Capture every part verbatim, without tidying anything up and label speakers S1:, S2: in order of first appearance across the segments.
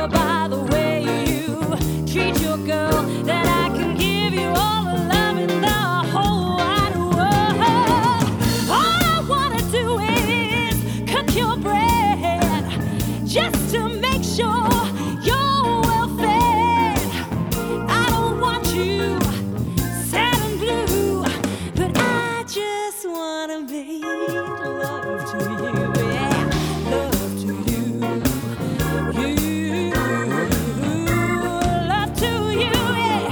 S1: by the way you treat your girl that I can give you all the love in the whole wide world. All I wanna do is cook your bread just to make sure you're well fed. I don't want you sad and blue, but I just wanna make love to you, yeah, love to you, you, love to you, yeah.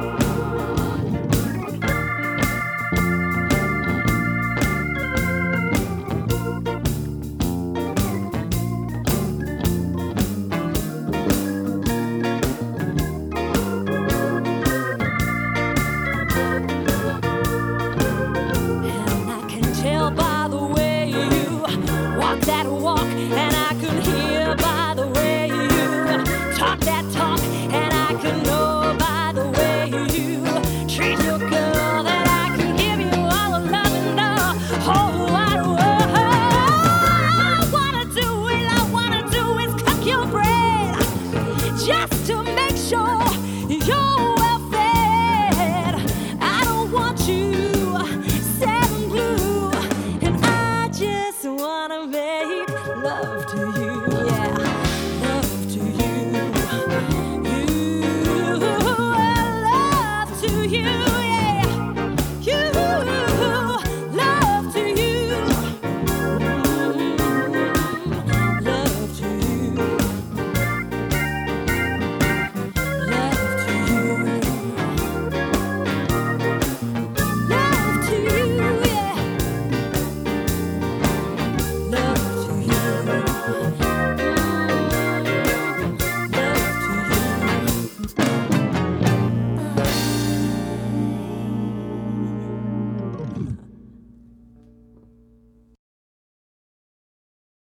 S1: And I can tell by the way you walk that walk, and I can hear by the way you talk that talk, and I can know by the way you treat your girl that I can give you all the love in the whole wide world. All I wanna do, all I wanna do is cook your bread just to make